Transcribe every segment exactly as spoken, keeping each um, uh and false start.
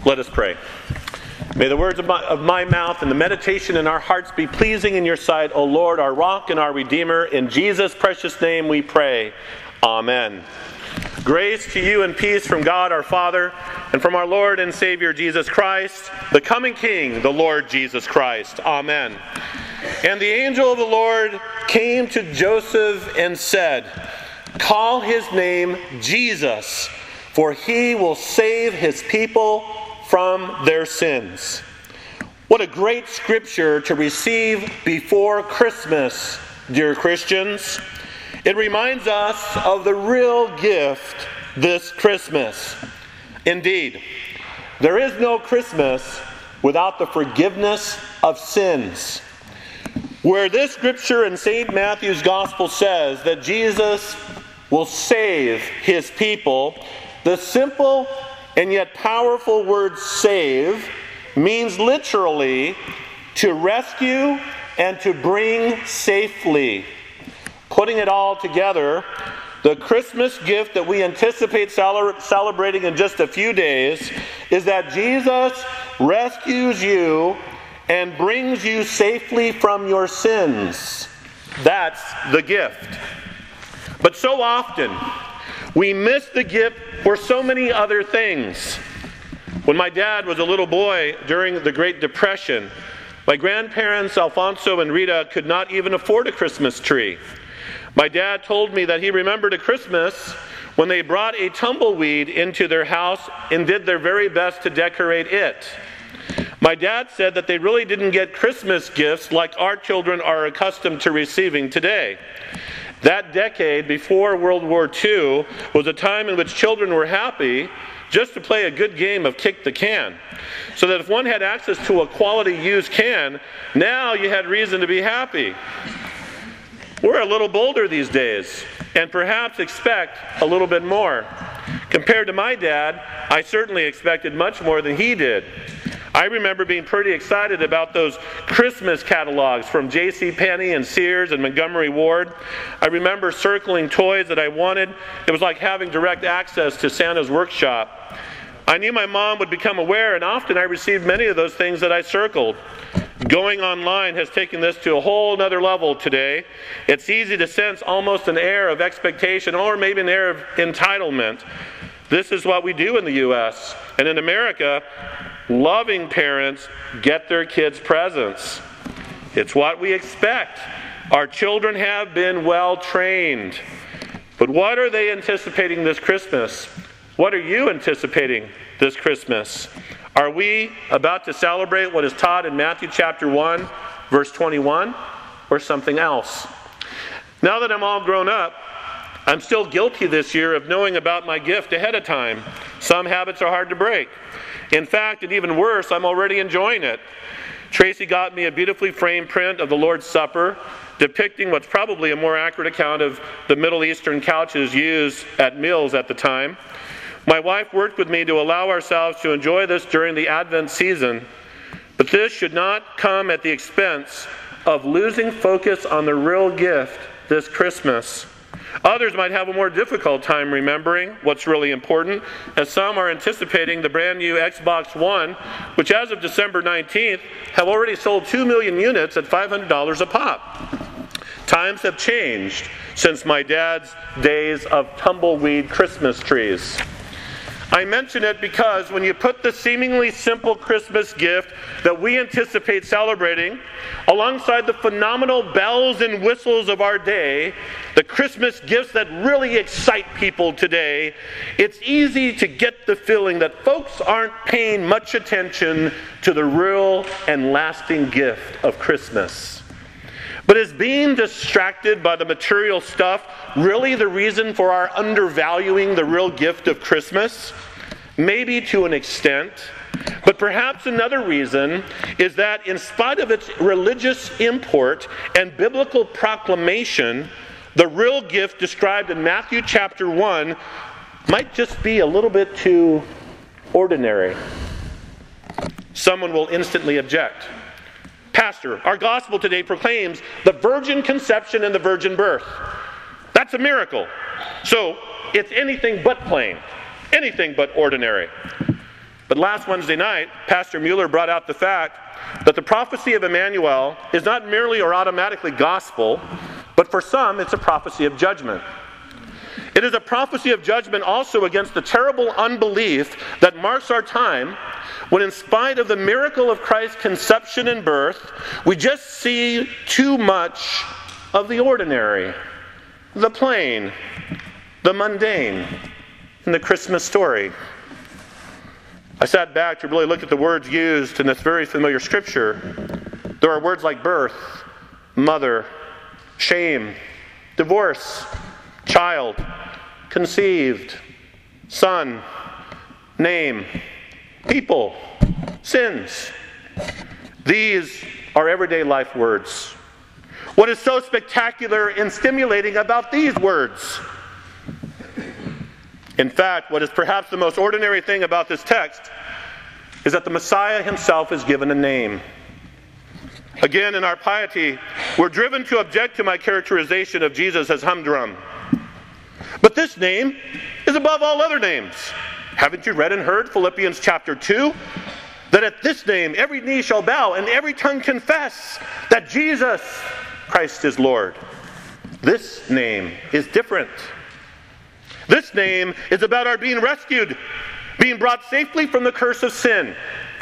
Let us pray. May the words of my, of my mouth and the meditation in our hearts be pleasing in your sight, O Lord, our rock and our redeemer. In Jesus' precious name we pray. Amen. Grace to you and peace from God our Father and from our Lord and Savior Jesus Christ, the coming King, the Lord Jesus Christ. Amen. And the angel of the Lord came to Joseph and said, "Call his name Jesus, for he will save his people from their sins." What a great scripture to receive before Christmas, dear Christians. It reminds us of the real gift this Christmas. Indeed, there is no Christmas without the forgiveness of sins. Where this scripture in Saint Matthew's Gospel says that Jesus will save his people, the simple and yet powerful word save means literally to rescue and to bring safely. Putting it all together, the Christmas gift that we anticipate celebrating in just a few days is that Jesus rescues you and brings you safely from your sins. That's the gift. But so often, we miss the gift for so many other things. When my dad was a little boy during the Great Depression, my grandparents, Alfonso and Rita, could not even afford a Christmas tree. My dad told me that he remembered a Christmas when they brought a tumbleweed into their house and did their very best to decorate it. My dad said that they really didn't get Christmas gifts like our children are accustomed to receiving today. That decade, before World War Two, was a time in which children were happy just to play a good game of kick the can. So that if one had access to a quality used can, now you had reason to be happy. We're a little bolder these days, and perhaps expect a little bit more. Compared to my dad, I certainly expected much more than he did. I remember being pretty excited about those Christmas catalogs from J C Penney and Sears and Montgomery Ward. I remember circling toys that I wanted. It was like having direct access to Santa's workshop. I knew my mom would become aware, and often I received many of those things that I circled. Going online has taken this to a whole other level today. It's easy to sense almost an air of expectation or maybe an air of entitlement. This is what we do in the U S And in America, loving parents get their kids presents. It's what we expect. Our children have been well trained. But what are they anticipating this Christmas? What are you anticipating this Christmas? Are we about to celebrate what is taught in Matthew chapter one, verse twenty-one, or something else? Now that I'm all grown up, I'm still guilty this year of knowing about my gift ahead of time. Some habits are hard to break. In fact, and even worse, I'm already enjoying it. Tracy got me a beautifully framed print of the Lord's Supper, depicting what's probably a more accurate account of the Middle Eastern couches used at meals at the time. My wife worked with me to allow ourselves to enjoy this during the Advent season, but this should not come at the expense of losing focus on the real gift this Christmas. Others might have a more difficult time remembering what's really important, as some are anticipating the brand new Xbox One, which as of December nineteenth have already sold two million units at five hundred dollars a pop. Times have changed since my dad's days of tumbleweed Christmas trees. I mention it because when you put the seemingly simple Christmas gift that we anticipate celebrating alongside the phenomenal bells and whistles of our day, the Christmas gifts that really excite people today, it's easy to get the feeling that folks aren't paying much attention to the real and lasting gift of Christmas. But is being distracted by the material stuff really the reason for our undervaluing the real gift of Christmas? Maybe to an extent. But perhaps another reason is that in spite of its religious import and biblical proclamation, the real gift described in Matthew chapter one might just be a little bit too ordinary. Someone will instantly object. Pastor, our gospel today proclaims the virgin conception and the virgin birth. That's a miracle. So it's anything but plain, anything but ordinary. But last Wednesday night, Pastor Mueller brought out the fact that the prophecy of Emmanuel is not merely or automatically gospel, but for some it's a prophecy of judgment. It is a prophecy of judgment also against the terrible unbelief that marks our time when, in spite of the miracle of Christ's conception and birth, we just see too much of the ordinary, the plain, the mundane in the Christmas story. I sat back to really look at the words used in this very familiar scripture. There are words like birth, mother, shame, divorce, child, conceived, son, name, people, sins. These are everyday life words. What is so spectacular and stimulating about these words? In fact, what is perhaps the most ordinary thing about this text is that the Messiah himself is given a name. Again, in our piety, we're driven to object to my characterization of Jesus as humdrum. But this name is above all other names. Haven't you read and heard Philippians chapter two? That at this name every knee shall bow and every tongue confess that Jesus Christ is Lord. This name is different. This name is about our being rescued, being brought safely from the curse of sin.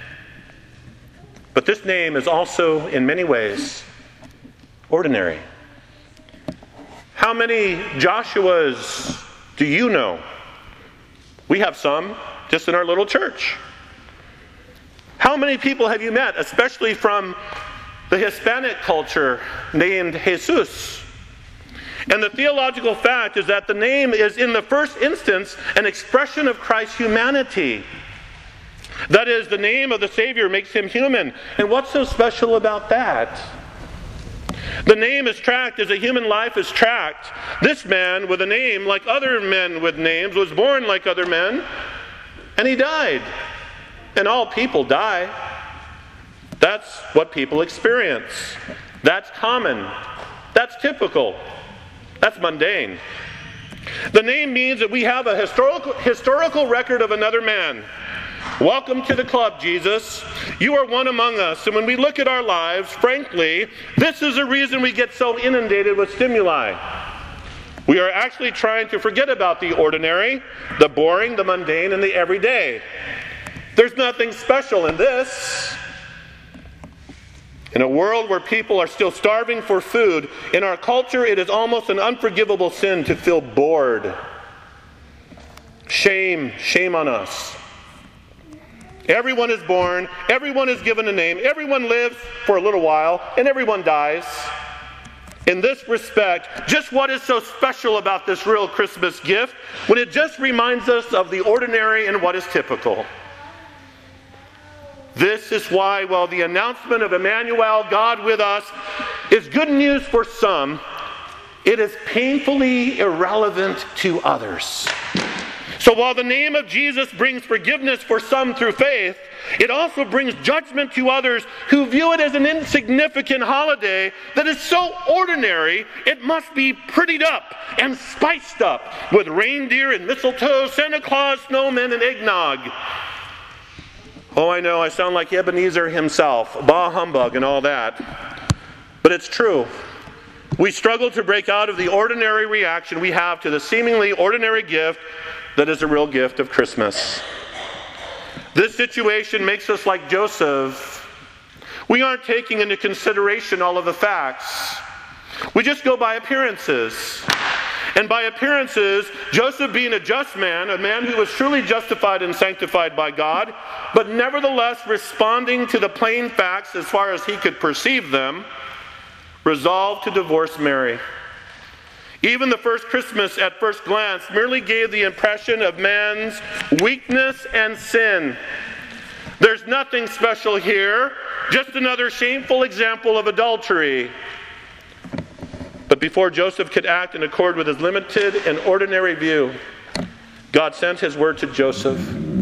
But this name is also, in many ways, ordinary. How many Joshuas do you know? We have some just in our little church. How many people have you met, especially from the Hispanic culture, named Jesus? And the theological fact is that the name is, in the first instance, an expression of Christ's humanity. That is, the name of the Savior makes him human. And what's so special about that? The name is tracked as a human life is tracked. This man with a name like other men with names was born like other men, and he died. And all people die. That's what people experience. That's common. That's typical. That's mundane. The name means that we have a historical, historical record of another man. Welcome to the club, Jesus. You are one among us. And when we look at our lives, frankly, this is the reason we get so inundated with stimuli. We are actually trying to forget about the ordinary, the boring, the mundane, and the everyday. There's nothing special in this. In a world where people are still starving for food, in our culture it is almost an unforgivable sin to feel bored. Shame, shame on us. Everyone is born, everyone is given a name, everyone lives for a little while, and everyone dies. In this respect, just what is so special about this real Christmas gift when it just reminds us of the ordinary and what is typical? This is why, while the announcement of Emmanuel, God with us, is good news for some, it is painfully irrelevant to others. So while the name of Jesus brings forgiveness for some through faith, it also brings judgment to others who view it as an insignificant holiday that is so ordinary it must be prettied up and spiced up with reindeer and mistletoe, Santa Claus, snowmen, and eggnog. Oh, I know, I sound like Ebenezer himself, bah humbug and all that. But it's true. We struggle to break out of the ordinary reaction we have to the seemingly ordinary gift that is a real gift of Christmas. This situation makes us like Joseph. We aren't taking into consideration all of the facts. We just go by appearances. And by appearances, Joseph being a just man, a man who was truly justified and sanctified by God, but nevertheless responding to the plain facts as far as he could perceive them, resolved to divorce Mary. Even the first Christmas at first glance merely gave the impression of man's weakness and sin. There's nothing special here, just another shameful example of adultery. But before Joseph could act in accord with his limited and ordinary view, God sent his word to Joseph.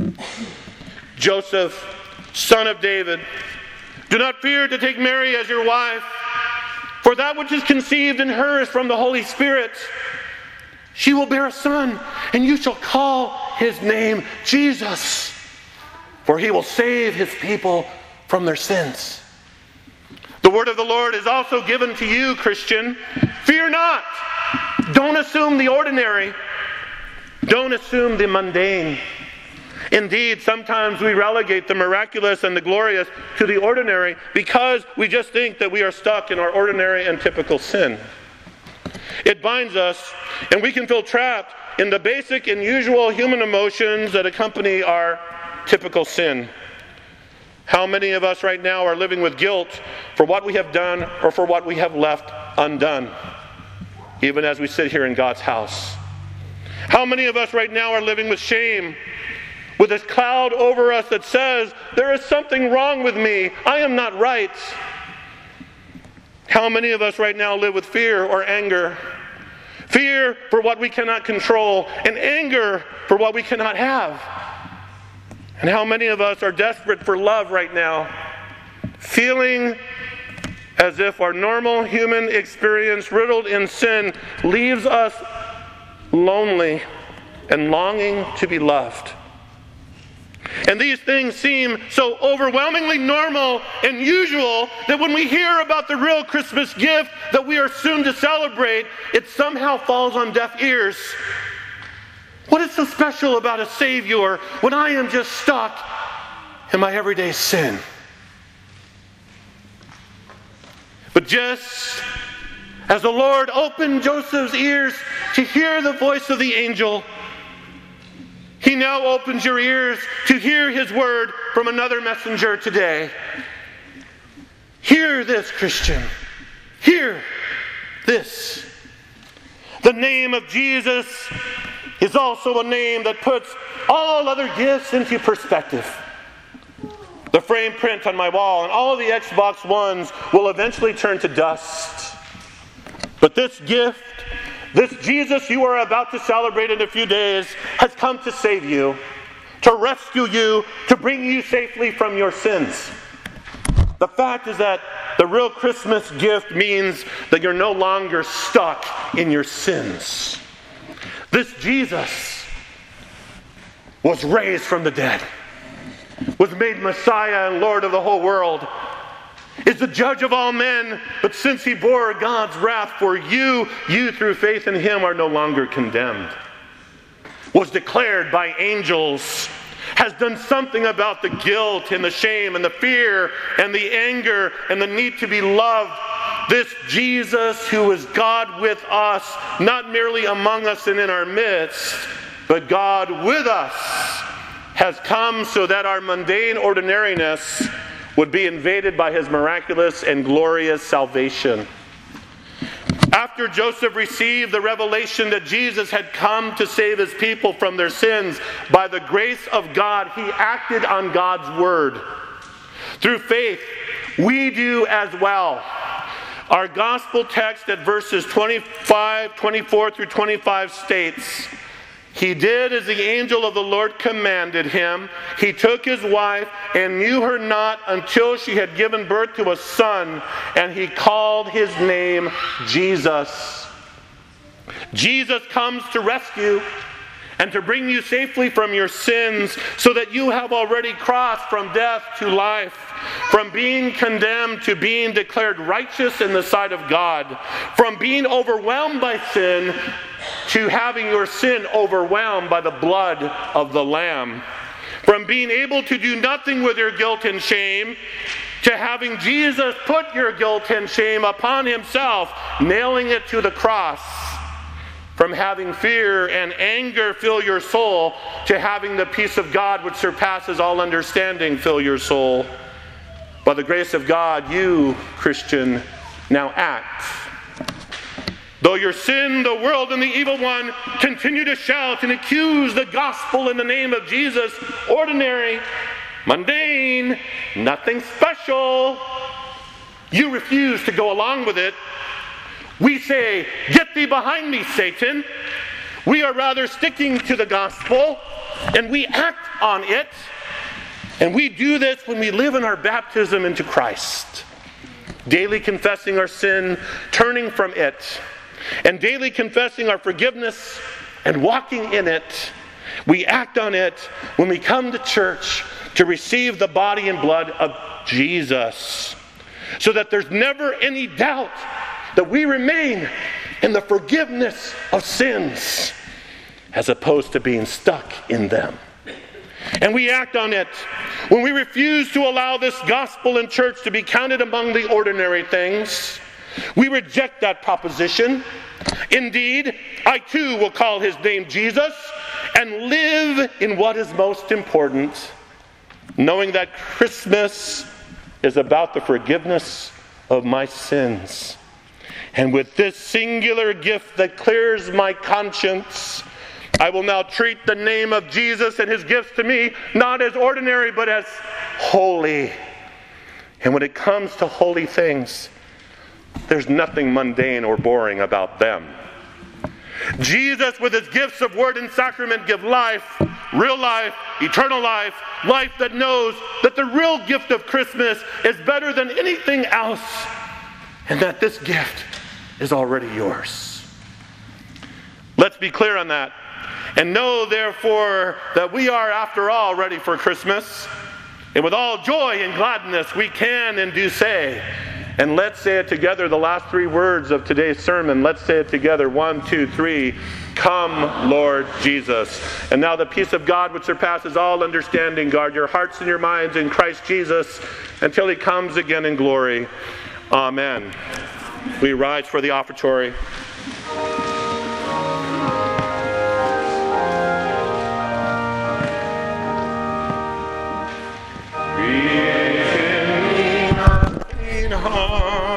Joseph, son of David, do not fear to take Mary as your wife, for that which is conceived in her is from the Holy Spirit. She will bear a son, and you shall call his name Jesus. for he will save his people from their sins. The word of the Lord is also given to you, Christian. Fear not. Don't assume the ordinary. Don't assume the mundane. Indeed, sometimes we relegate the miraculous and the glorious to the ordinary because we just think that we are stuck in our ordinary and typical sin. It binds us, and we can feel trapped in the basic and usual human emotions that accompany our typical sin. How many of us right now are living with guilt for what we have done or for what we have left undone, even as we sit here in God's house? How many of us right now are living with shame, with this cloud over us that says, there is something wrong with me, I am not right? How many of us right now live with fear or anger? Fear for what we cannot control, and anger for what we cannot have. And how many of us are desperate for love right now, feeling as if our normal human experience, riddled in sin, leaves us lonely and longing to be loved. And these things seem so overwhelmingly normal and usual that when we hear about the real Christmas gift that we are soon to celebrate, it somehow falls on deaf ears. What is so special about a Savior when I am just stuck in my everyday sin? But just as the Lord opened Joseph's ears to hear the voice of the angel, he now opens your ears to hear his word from another messenger today. Hear this, Christian. Hear this. The name of Jesus is also a name that puts all other gifts into perspective. The frame print on my wall and all of the Xbox Ones will eventually turn to dust. But this gift, this Jesus you are about to celebrate in a few days, has come to save you, to rescue you, to bring you safely from your sins. The fact is that the real Christmas gift means that you're no longer stuck in your sins. This Jesus was raised from the dead, was made Messiah and Lord of the whole world, is the judge of all men, but since he bore God's wrath for you, you through faith in him are no longer condemned. Was declared by angels, has done something about the guilt and the shame and the fear and the anger and the need to be loved. This Jesus who is God with us, not merely among us and in our midst, but God with us, has come so that our mundane ordinariness would be invaded by his miraculous and glorious salvation. After Joseph received the revelation that Jesus had come to save his people from their sins, by the grace of God, he acted on God's word. Through faith, we do as well. Our gospel text at verses twenty-five, twenty-four through twenty-five states, he did as the angel of the Lord commanded him. He took his wife and knew her not until she had given birth to a son, and he called his name Jesus. Jesus comes to rescue and to bring you safely from your sins, so that you have already crossed from death to life, from being condemned to being declared righteous in the sight of God, from being overwhelmed by sin to having your sin overwhelmed by the blood of the Lamb, from being able to do nothing with your guilt and shame to having Jesus put your guilt and shame upon himself, nailing it to the cross, from having fear and anger fill your soul to having the peace of God which surpasses all understanding fill your soul. By the grace of God, you, Christian, now act. Though your sin, the world, and the evil one continue to shout and accuse the gospel in the name of Jesus, ordinary, mundane, nothing special, you refuse to go along with it. We say, "Get thee behind me, Satan." We are rather sticking to the gospel, and we act on it. And we do this when we live in our baptism into Christ, daily confessing our sin, turning from it, and daily confessing our forgiveness and walking in it. We act on it when we come to church, to receive the body and blood of Jesus, so that there's never any doubt that we remain in the forgiveness of sins, as opposed to being stuck in them. And we act on it when we refuse to allow this gospel in church to be counted among the ordinary things. We reject that proposition. Indeed, I too will call his name Jesus and live in what is most important, knowing that Christmas is about the forgiveness of my sins. And with this singular gift that clears my conscience, I will now treat the name of Jesus and his gifts to me not as ordinary, but as holy. And when it comes to holy things, there's nothing mundane or boring about them. Jesus, with his gifts of word and sacrament, give life, real life, eternal life, life that knows that the real gift of Christmas is better than anything else, and that this gift is already yours. Let's be clear on that. And know, therefore, that we are, after all, ready for Christmas. And with all joy and gladness, we can and do say, and let's say it together, the last three words of today's sermon. Let's say it together. One, two, three. Come, Lord Jesus. And now the peace of God, which surpasses all understanding, guard your hearts and your minds in Christ Jesus until he comes again in glory. Amen. We rise for the offertory. Heart